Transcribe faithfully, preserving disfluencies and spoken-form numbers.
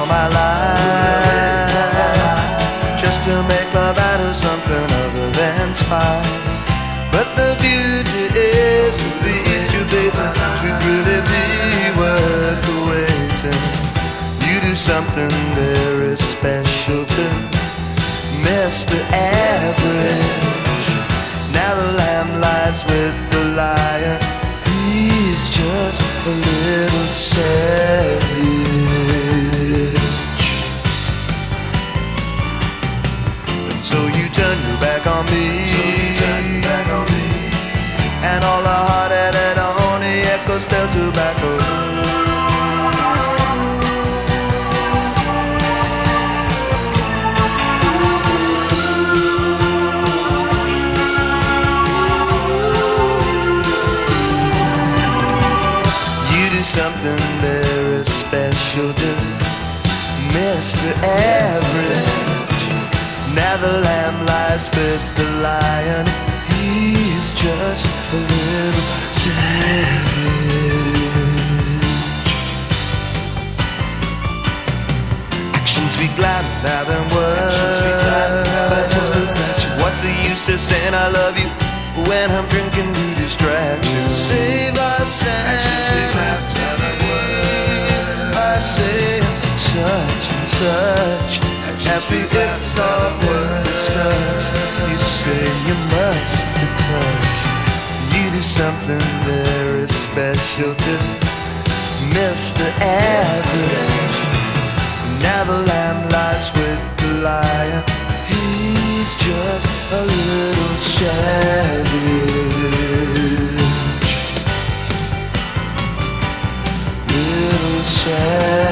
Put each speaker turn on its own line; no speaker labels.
all my life, just to make love out of something other than spite. But the beauty is the least you better should really be worth the waiting. You do something very special to Mister Average. Now the lamb lies with the lion, he's just a little savage. And so you turn your back on me, so you turn your back on me, and all the hard-headed honey echoes del tobacco. Something very special to Mister Average. Now the lamb lies with the lion, he's just a little savage. Actions speak louder than words, but just a fraction. What's the use of saying I love you when I'm drinking to distraction? Save our sense. I say such and such, happy it's all been discussed. You say you must be touched. You do something very special to Mister Average. Now the lamb lies with the lion, he's just a little savage. Little savage.